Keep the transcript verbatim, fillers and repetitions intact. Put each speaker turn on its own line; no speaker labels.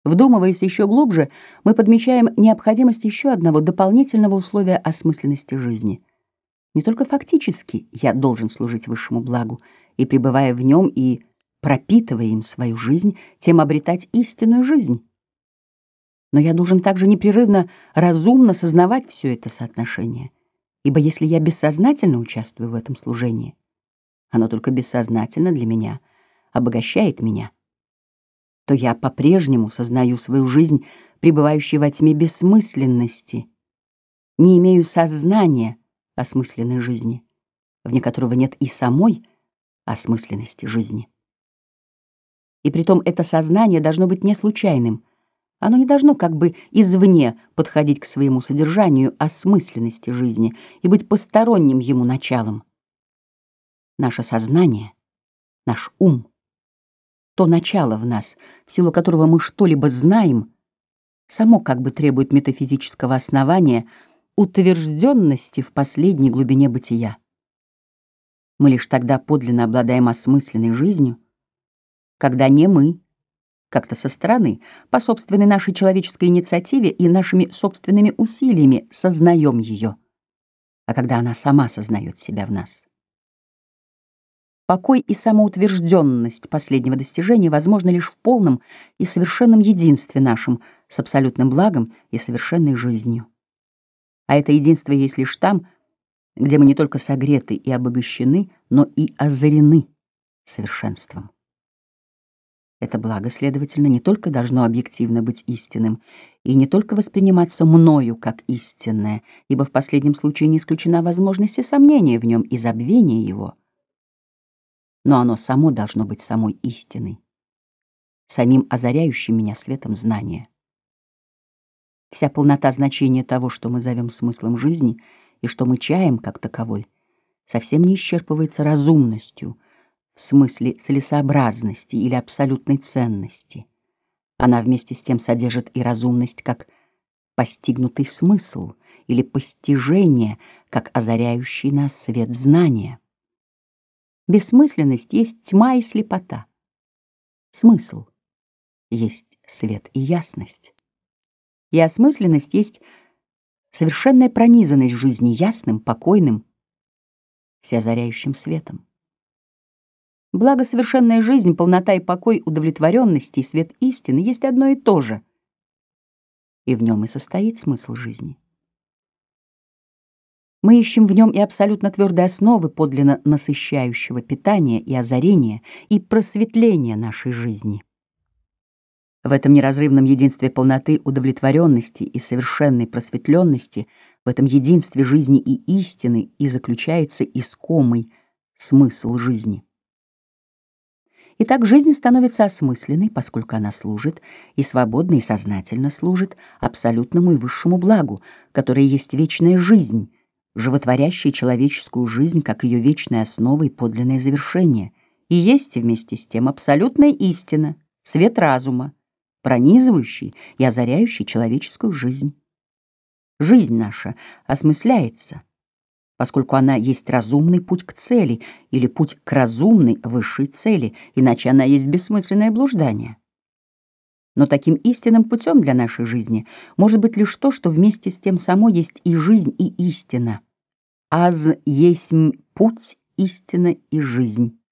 Вдумываясь еще глубже, мы подмечаем необходимость еще одного дополнительного условия осмысленности жизни. Не только фактически я должен служить высшему благу, и, пребывая в нем и пропитывая им свою жизнь, тем обретать истинную жизнь. Но я должен также непрерывно, разумно сознавать все это соотношение, ибо если я бессознательно участвую в этом служении, оно только бессознательно для меня обогащает меня, то я по-прежнему сознаю свою жизнь, пребывающей во тьме бессмысленности, не имею сознания осмысленной жизни, вне которого нет и самой осмысленности жизни. И притом это сознание должно быть не случайным, оно не должно как бы извне подходить к своему содержанию осмысленности жизни и быть посторонним ему началом. Наше сознание, наш ум, то начало в нас, в силу которого мы что-либо знаем, само как бы требует метафизического основания, утвержденности в последней глубине бытия. Мы лишь тогда подлинно обладаем осмысленной жизнью, когда не мы, как-то со стороны, по собственной нашей человеческой инициативе и нашими собственными усилиями сознаем ее, а когда она сама сознает себя в нас. Покой и самоутвержденность последнего достижения возможны лишь в полном и совершенном единстве нашем с абсолютным благом и совершенной жизнью. А это единство есть лишь там, где мы не только согреты и обогащены, но и озарены совершенством. Это благо, следовательно, не только должно объективно быть истинным и не только восприниматься мною как истинное, ибо в последнем случае не исключена возможность и сомнения в нем и забвения его, но оно само должно быть самой истиной, самим озаряющим меня светом знания. Вся полнота значения того, что мы зовем смыслом жизни и что мы чаем как таковой, совсем не исчерпывается разумностью в смысле целесообразности или абсолютной ценности. Она вместе с тем содержит и разумность как постигнутый смысл или постижение, как озаряющий нас свет знания. Бессмысленность есть тьма и слепота. Смысл есть свет и ясность. И осмысленность есть совершенная пронизанность жизни ясным, покойным, всеозаряющим светом. Благо совершенная жизнь, полнота и покой, удовлетворенность и свет истины есть одно и то же, и в нем и состоит смысл жизни. Мы ищем в нем и абсолютно твердой основы подлинно насыщающего питания и озарения и просветления нашей жизни. В этом неразрывном единстве полноты, удовлетворенности и совершенной просветленности, в этом единстве жизни и истины и заключается искомый смысл жизни. Итак, жизнь становится осмысленной, поскольку она служит, и свободно и сознательно служит абсолютному и высшему благу, которое есть вечная жизнь, животворящая человеческую жизнь как ее вечная основа и подлинное завершение, и есть вместе с тем абсолютная истина, свет разума, пронизывающий и озаряющий человеческую жизнь. Жизнь наша осмысляется, поскольку она есть разумный путь к цели или путь к разумной высшей цели, иначе она есть бессмысленное блуждание. Но таким истинным путем для нашей жизни может быть лишь то, что вместе с тем само есть и жизнь, и истина. Аз есмь путь, истина и жизнь.